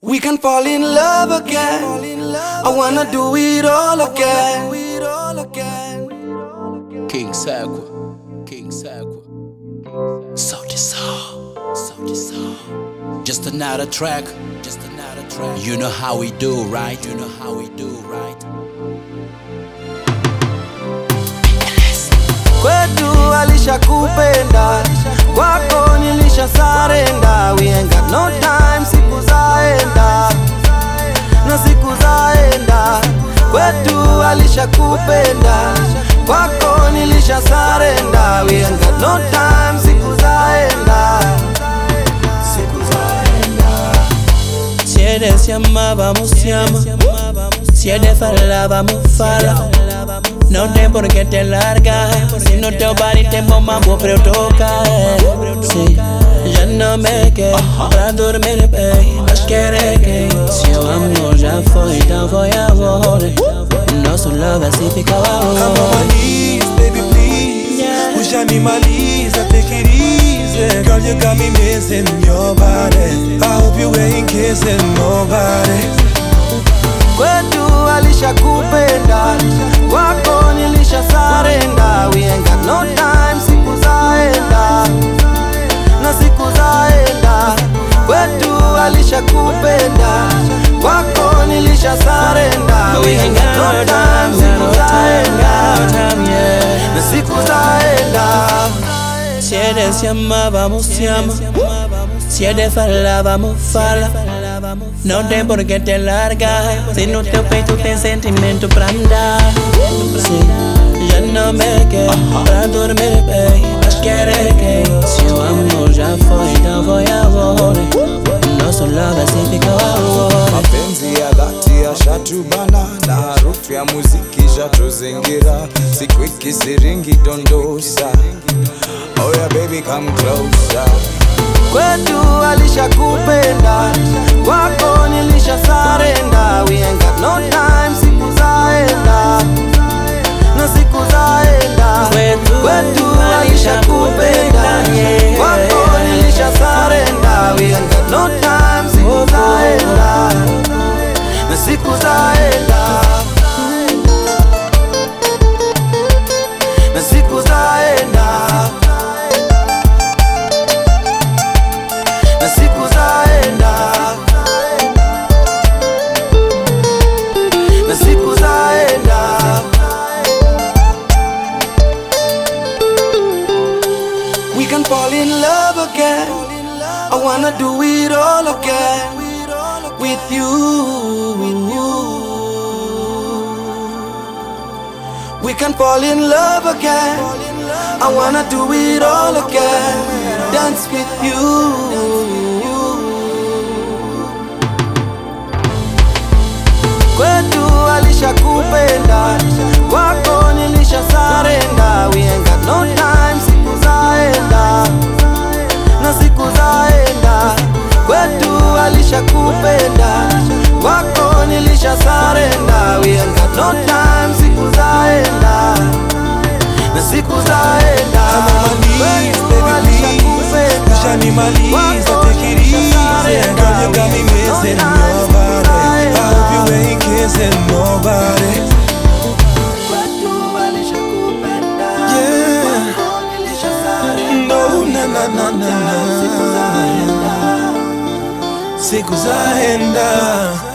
We can fall in love again. I wanna do it all again. King Sakwa, King Sakwa. Salty Soul, Salty Soul. Just another track, just another track. You know how we do, right? You know how we do, right? Kwetu alishakupenda, kwako nilisha sarenda. We ain't got no time, siku zaenda na siku zaenda. Kwetu alishakupenda, kwako nilisha sarenda. We ain't got no time, siku zaenda, siku zaenda. Si eres llama, vamos llama. Si eres fala, vamos fala. No tem por que te largar. Si no te body tem mambo pra eu tocar. Sí, já não me quer pra dormir bem, mas querer que se o amor já foi, então foi agora. Nosso love assim fica Come agora. on my knees, baby please. Push animalize, take it easy. Girl, you got me missing your body. I hope you ain't kissing nobody. Kwetu alishakupenda, kwako nilisha sarenda. We ain't got no time, siku zaenda na siku zaenda. Kwetu alishakupenda, kwako nilisha sarenda. We ain't got no time, siku zaenda na siku zaenda. Si eres llama, vamos llama. Si eres fala, vamos fala. Não tem por que te largar. Se no teu peito tem sentimento pra andar. Sim, já não me quer pra dormir bem, mas querer que se o amor já foi, então foi agora. Nosso love assim fica agora. Mapenzi ya dhati yashatubana na harufu ya muziki shatuzingira. Siku ikisiringi dondosa. Oh yeah baby come closer. Kwetu alishakupenda, kwako nilisha sarenda. We ain't got no time, siku zaenda na siku zaenda. Kwetu alishakupenda, kwako nilisha sarenda. We ain't got no time, siku zaenda na siku zaenda na siku zaenda na siku zaenda na siku zaenda. We can fall in love again. I wanna do it all again with you, with you. We can fall in love again. I wanna do it all again. Dance with you. Kwetu alishakupenda, kwako nilisha sarenda. We ain't got no time, siku zaenda na siku zaenda. Kwetu alishakupenda, kwako nilisha sarenda. We ain't got no time, siku zaenda na siku zaenda. I'm on my knees, baby please. Push animalize, take it easy. Girl, you got me missing your body. I hope you ain't kissing nobody. Yeah. No, na na na na na. Siku zaenda.